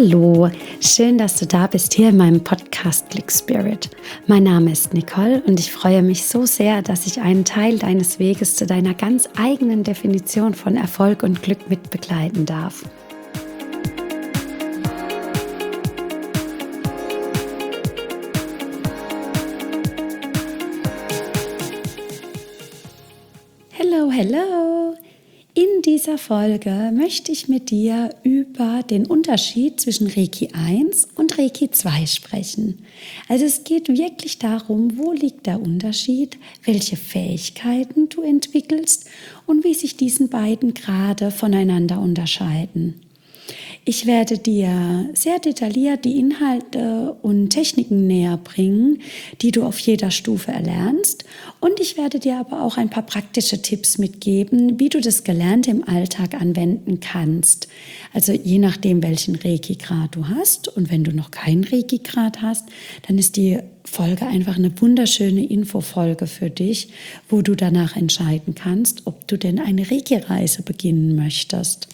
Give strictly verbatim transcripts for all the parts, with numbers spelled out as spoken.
Hallo, schön, dass du da bist hier in meinem Podcast Click Spirit. Mein Name ist Nicole und ich freue mich so sehr, dass ich einen Teil deines Weges zu deiner ganz eigenen Definition von Erfolg und Glück mit begleiten darf. Hallo, hallo! In dieser Folge möchte ich mit dir über den Unterschied zwischen Reiki eins und Reiki zwei sprechen. Also es geht wirklich darum, wo liegt der Unterschied, welche Fähigkeiten du entwickelst und wie sich diesen beiden Grade voneinander unterscheiden. Ich werde dir sehr detailliert die Inhalte und Techniken näher bringen, die du auf jeder Stufe erlernst. Und ich werde dir aber auch ein paar praktische Tipps mitgeben, wie du das Gelernte im Alltag anwenden kannst. Also je nachdem, welchen Reiki-Grad du hast. Und wenn du noch keinen Reiki-Grad hast, dann ist die Folge einfach eine wunderschöne Infofolge für dich, wo du danach entscheiden kannst, ob du denn eine Reiki-Reise beginnen möchtest.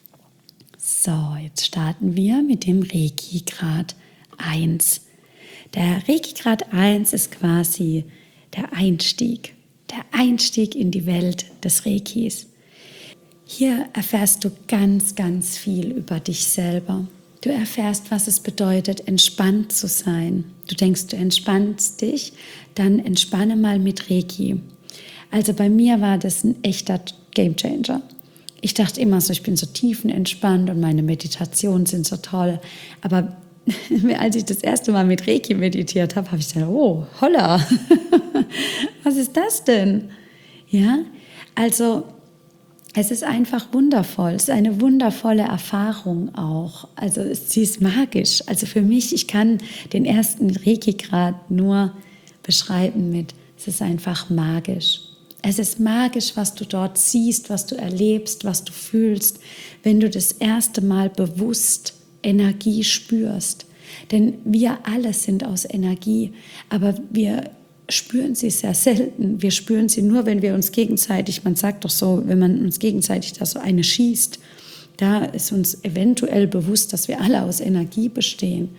So, jetzt starten wir mit dem Reiki-Grad eins. Der Reiki-Grad eins ist quasi der Einstieg, der Einstieg in die Welt des Reikis. Hier erfährst du ganz, ganz viel über dich selber. Du erfährst, was es bedeutet, entspannt zu sein. Du denkst, du entspannst dich, dann entspanne mal mit Reiki. Also bei mir war das ein echter Gamechanger. Ich dachte immer so, ich bin so tiefenentspannt und meine Meditationen sind so toll. Aber als ich das erste Mal mit Reiki meditiert habe, habe ich gedacht, oh, holla, was ist das denn? Ja, also es ist einfach wundervoll. Es ist eine wundervolle Erfahrung auch. Also sie ist magisch. Also für mich, ich kann den ersten Reiki-Grad nur beschreiben mit, es ist einfach magisch. Es ist magisch, was du dort siehst, was du erlebst, was du fühlst, wenn du das erste Mal bewusst Energie spürst. Denn wir alle sind aus Energie, aber wir spüren sie sehr selten. Wir spüren sie nur, wenn wir uns gegenseitig, man sagt doch so, wenn man uns gegenseitig da so eine schießt, da ist uns eventuell bewusst, dass wir alle aus Energie bestehen.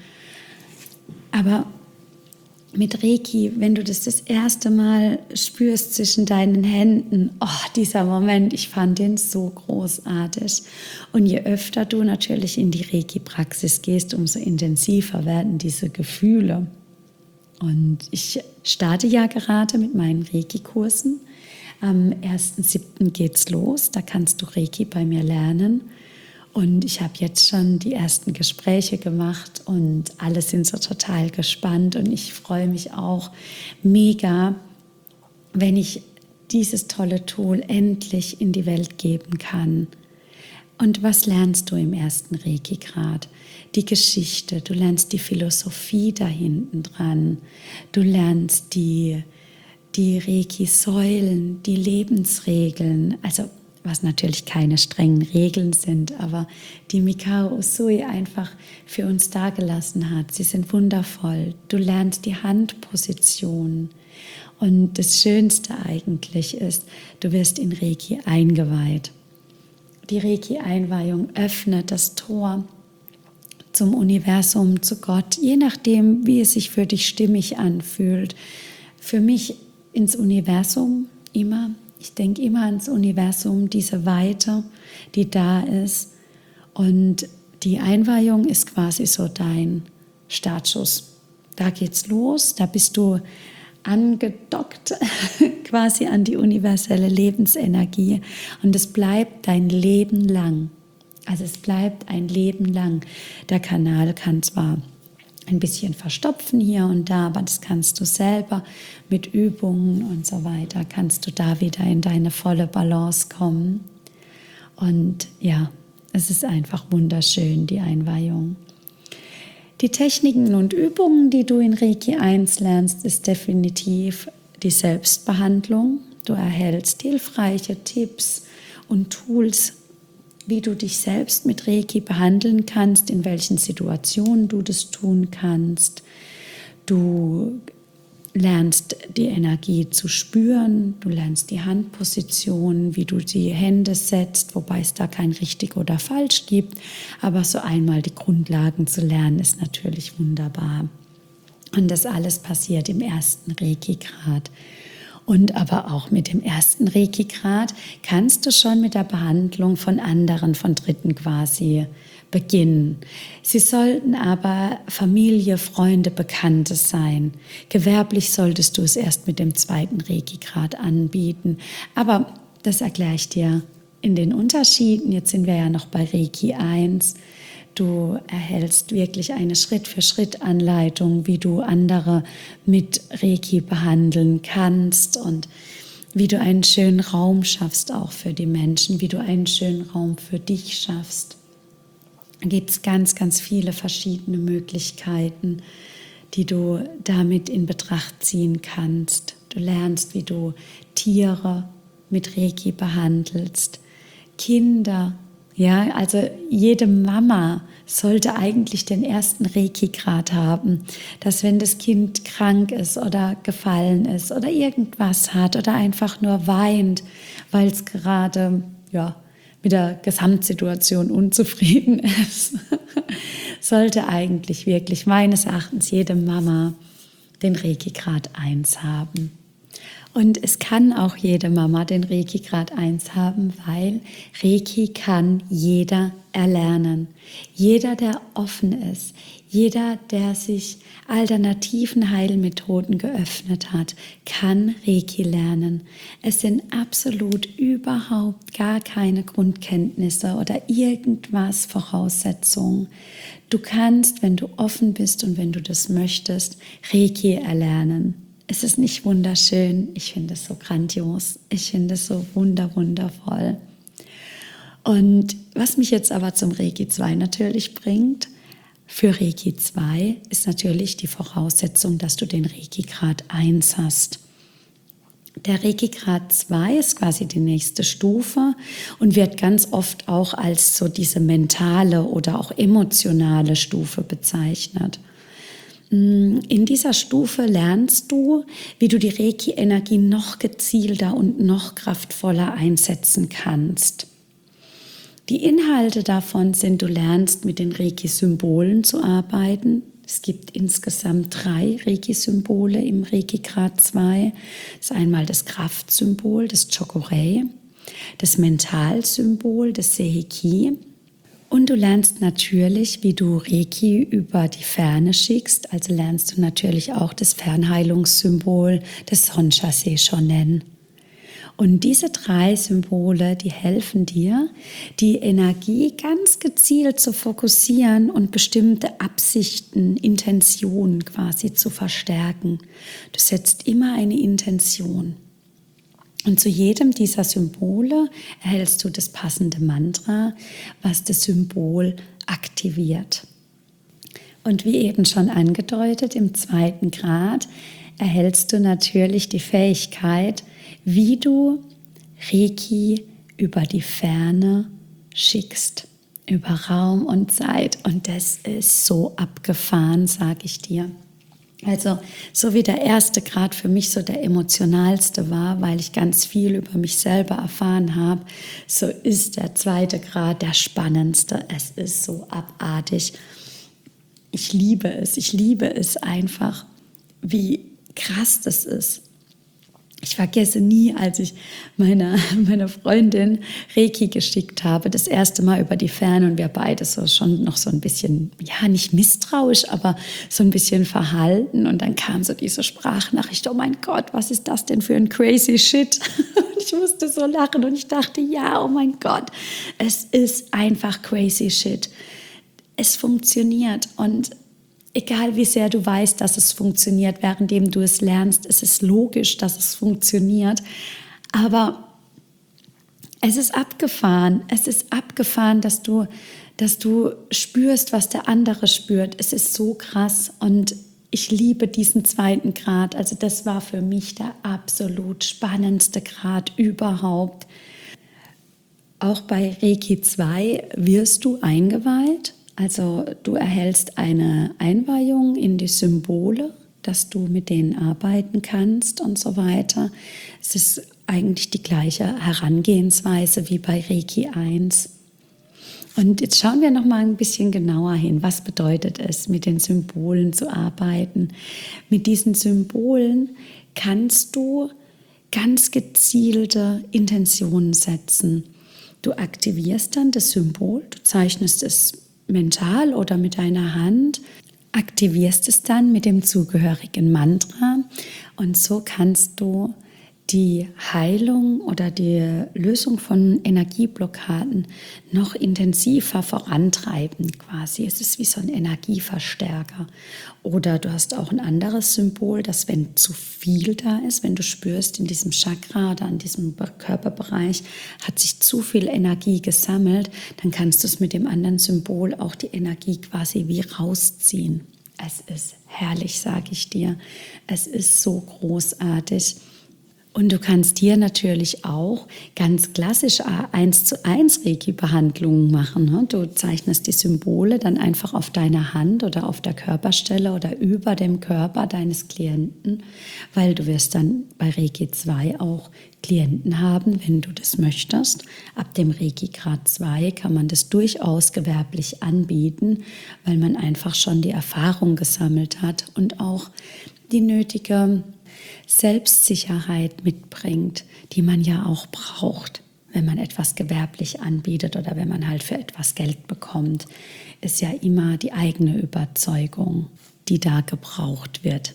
Aber mit Reiki, wenn du das das erste Mal spürst zwischen deinen Händen, oh, dieser Moment, ich fand den so großartig. Und je öfter du natürlich in die Reiki-Praxis gehst, umso intensiver werden diese Gefühle. Und ich starte ja gerade mit meinen Reiki-Kursen. Am ersten siebten geht's los, da kannst du Reiki bei mir lernen. Und ich habe jetzt schon die ersten Gespräche gemacht und alle sind so total gespannt. Und ich freue mich auch mega, wenn ich dieses tolle Tool endlich in die Welt geben kann. Und was lernst du im ersten Reiki-Grad? Die Geschichte, du lernst die Philosophie da hinten dran. Du lernst die, die Reiki-Säulen, die Lebensregeln, also was natürlich keine strengen Regeln sind, aber die Mikao Usui einfach für uns dagelassen hat. Sie sind wundervoll. Du lernst die Handposition. Und das Schönste eigentlich ist, du wirst in Reiki eingeweiht. Die Reiki-Einweihung öffnet das Tor zum Universum, zu Gott, je nachdem, wie es sich für dich stimmig anfühlt. Für mich ins Universum immer. Ich denke immer ans Universum, diese Weite, die da ist. Und die Einweihung ist quasi so dein Startschuss. Da geht's los, da bist du angedockt quasi an die universelle Lebensenergie. Und es bleibt dein Leben lang. Also es bleibt ein Leben lang. Der Kanal kann zwar ein bisschen verstopfen hier und da, aber das kannst du selber mit Übungen und so weiter, kannst du da wieder in deine volle Balance kommen. Und ja, es ist einfach wunderschön, die Einweihung. Die Techniken und Übungen, die du in Reiki eins lernst, ist definitiv die Selbstbehandlung. Du erhältst hilfreiche Tipps und Tools, wie du dich selbst mit Reiki behandeln kannst, in welchen Situationen du das tun kannst. Du lernst die Energie zu spüren, du lernst die Handposition, wie du die Hände setzt, wobei es da kein richtig oder falsch gibt, aber so einmal die Grundlagen zu lernen ist natürlich wunderbar. Und das alles passiert im ersten Reiki-Grad. Und aber auch mit dem ersten Reiki-Grad kannst du schon mit der Behandlung von anderen, von Dritten quasi beginnen. Sie sollten aber Familie, Freunde, Bekannte sein. Gewerblich solltest du es erst mit dem zweiten Reiki-Grad anbieten. Aber das erkläre ich dir in den Unterschieden. Jetzt sind wir ja noch bei Reiki eins. Du erhältst wirklich eine Schritt-für-Schritt-Anleitung, wie du andere mit Reiki behandeln kannst und wie du einen schönen Raum schaffst auch für die Menschen, wie du einen schönen Raum für dich schaffst. Da gibt es ganz, ganz viele verschiedene Möglichkeiten, die du damit in Betracht ziehen kannst. Du lernst, wie du Tiere mit Reiki behandelst, Kinder. Ja, also jede Mama sollte eigentlich den ersten Reiki-Grad haben, dass wenn das Kind krank ist oder gefallen ist oder irgendwas hat oder einfach nur weint, weil es gerade ja, mit der Gesamtsituation unzufrieden ist, sollte eigentlich wirklich meines Erachtens jede Mama den Reiki-Grad eins haben. Und es kann auch jede Mama den Reiki-Grad eins haben, weil Reiki kann jeder erlernen. Jeder, der offen ist, jeder, der sich alternativen Heilmethoden geöffnet hat, kann Reiki lernen. Es sind absolut überhaupt gar keine Grundkenntnisse oder irgendwas Voraussetzungen. Du kannst, wenn du offen bist und wenn du das möchtest, Reiki erlernen. Es ist nicht wunderschön, ich finde es so grandios, ich finde es so wunder, wundervoll. Und was mich jetzt aber zum Reiki zwei natürlich bringt, für Reiki zwei ist natürlich die Voraussetzung, dass du den Reiki-Grad eins hast. Der Reiki-Grad zwei ist quasi die nächste Stufe und wird ganz oft auch als so diese mentale oder auch emotionale Stufe bezeichnet. In dieser Stufe lernst du, wie du die Reiki-Energie noch gezielter und noch kraftvoller einsetzen kannst. Die Inhalte davon sind, du lernst mit den Reiki-Symbolen zu arbeiten. Es gibt insgesamt drei Reiki-Symbole im Reiki-Grad zwei. Das ist einmal das Kraftsymbol, das Chokurei, das Mentalsymbol, das Seiki. Und du lernst natürlich, wie du Reiki über die Ferne schickst. Also lernst du natürlich auch das Fernheilungssymbol des Honsha Seishonen. Und diese drei Symbole, die helfen dir, die Energie ganz gezielt zu fokussieren und bestimmte Absichten, Intentionen quasi zu verstärken. Du setzt immer eine Intention. Und zu jedem dieser Symbole erhältst du das passende Mantra, was das Symbol aktiviert. Und wie eben schon angedeutet, im zweiten Grad erhältst du natürlich die Fähigkeit, wie du Reiki über die Ferne schickst, über Raum und Zeit. Und das ist so abgefahren, sage ich dir. Also so wie der erste Grad für mich so der emotionalste war, weil ich ganz viel über mich selber erfahren habe, so ist der zweite Grad der spannendste. Es ist so abartig. Ich liebe es, ich liebe es einfach, wie krass das ist. Ich vergesse nie, als ich meiner, meiner Freundin Reiki geschickt habe, das erste Mal über die Ferne und wir beide so schon noch so ein bisschen, ja nicht misstrauisch, aber so ein bisschen verhalten und dann kam so diese Sprachnachricht, oh mein Gott, was ist das denn für ein crazy shit? Und ich musste so lachen und ich dachte, ja, oh mein Gott, es ist einfach crazy shit. Es funktioniert und egal wie sehr du weißt, dass es funktioniert, währenddem du es lernst, es ist logisch, dass es funktioniert. Aber es ist abgefahren. Es ist abgefahren, dass du, dass du spürst, was der andere spürt. Es ist so krass und ich liebe diesen zweiten Grad. Also das war für mich der absolut spannendste Grad überhaupt. Auch bei Reiki zwei wirst du eingeweiht. Also du erhältst eine Einweihung in die Symbole dass du mit denen arbeiten kannst und so weiter. Es ist eigentlich die gleiche Herangehensweise wie bei Reiki eins. Und jetzt schauen wir noch mal ein bisschen genauer hin. Was bedeutet es, mit den Symbolen zu arbeiten? Mit diesen Symbolen kannst du ganz gezielte Intentionen setzen. Du aktivierst dann das Symbol, du zeichnest es mental oder mit deiner Hand, aktivierst es dann mit dem zugehörigen Mantra und so kannst du die Heilung oder die Lösung von Energieblockaden noch intensiver vorantreiben quasi. Es ist wie so ein Energieverstärker. Oder du hast auch ein anderes Symbol, dass wenn zu viel da ist, wenn du spürst, in diesem Chakra oder an diesem Körperbereich hat sich zu viel Energie gesammelt, dann kannst du es mit dem anderen Symbol auch die Energie quasi wie rausziehen. Es ist herrlich, sage ich dir. Es ist so großartig. Und du kannst hier natürlich auch ganz klassisch eins zu eins Reiki-Behandlungen machen. Du zeichnest die Symbole dann einfach auf deiner Hand oder auf der Körperstelle oder über dem Körper deines Klienten, weil du wirst dann bei Reiki zwei auch Klienten haben, wenn du das möchtest. Ab dem Reiki Grad zwei kann man das durchaus gewerblich anbieten, weil man einfach schon die Erfahrung gesammelt hat und auch die nötige Selbstsicherheit mitbringt, die man ja auch braucht, wenn man etwas gewerblich anbietet oder wenn man halt für etwas Geld bekommt, ist ja immer die eigene Überzeugung, die da gebraucht wird.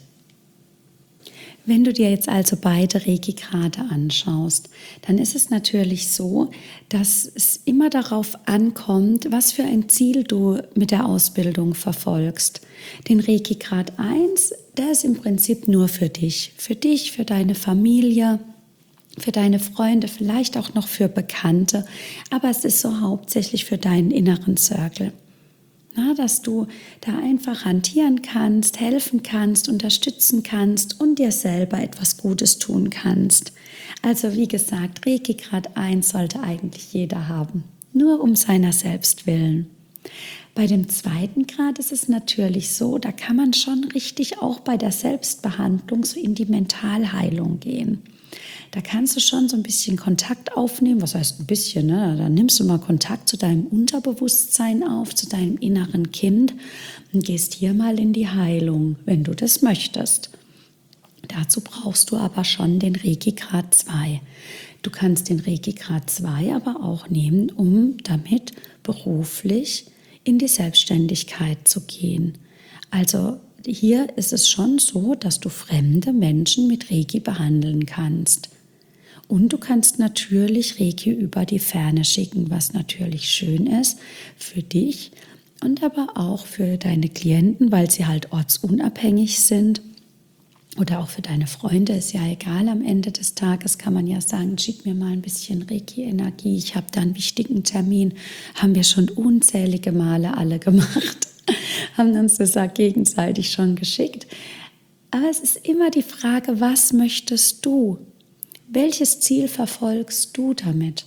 Wenn du dir jetzt also beide Reiki-Grade anschaust, dann ist es natürlich so, dass es immer darauf ankommt, was für ein Ziel du mit der Ausbildung verfolgst. Den Reiki-Grad eins, der ist im Prinzip nur für dich, für dich, für deine Familie, für deine Freunde, vielleicht auch noch für Bekannte, aber es ist so hauptsächlich für deinen inneren Circle. Na, dass du da einfach hantieren kannst, helfen kannst, unterstützen kannst und dir selber etwas Gutes tun kannst. Also wie gesagt, Reiki Grad eins sollte eigentlich jeder haben, nur um seiner selbst willen. Bei dem zweiten Grad ist es natürlich so, da kann man schon richtig auch bei der Selbstbehandlung so in die Mentalheilung gehen. Da kannst du schon so ein bisschen Kontakt aufnehmen. Was heißt ein bisschen? Ne? Dann nimmst du mal Kontakt zu deinem Unterbewusstsein auf, zu deinem inneren Kind und gehst hier mal in die Heilung, wenn du das möchtest. Dazu brauchst du aber schon den Reiki Grad zwei. Du kannst den Reiki Grad zwei aber auch nehmen, um damit beruflich in die Selbstständigkeit zu gehen. Also hier ist es schon so, dass du fremde Menschen mit Reiki behandeln kannst. Und du kannst natürlich Reiki über die Ferne schicken, was natürlich schön ist für dich und aber auch für deine Klienten, weil sie halt ortsunabhängig sind. Oder auch für deine Freunde, ist ja egal, am Ende des Tages kann man ja sagen, schick mir mal ein bisschen Reiki-Energie, ich habe da einen wichtigen Termin, haben wir schon unzählige Male alle gemacht, haben uns das auch gegenseitig schon geschickt. Aber es ist immer die Frage, was möchtest du? Welches Ziel verfolgst du damit?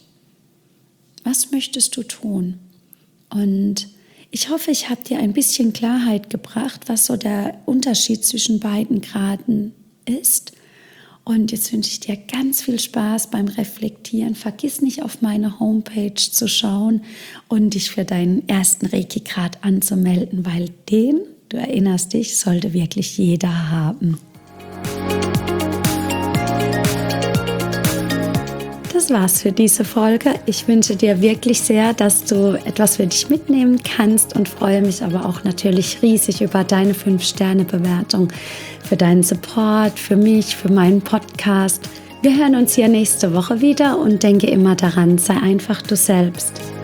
Was möchtest du tun? Und ich hoffe, ich habe dir ein bisschen Klarheit gebracht, was so der Unterschied zwischen beiden Graden ist. Und jetzt wünsche ich dir ganz viel Spaß beim Reflektieren. Vergiss nicht, auf meine Homepage zu schauen und dich für deinen ersten Reiki-Grad anzumelden, weil den, du erinnerst dich, sollte wirklich jeder haben. Das war's für diese Folge. Ich wünsche dir wirklich sehr, dass du etwas für dich mitnehmen kannst und freue mich aber auch natürlich riesig über deine fünf Sterne Bewertung, für deinen Support, für mich, für meinen Podcast. Wir hören uns hier nächste Woche wieder und denke immer daran, sei einfach du selbst.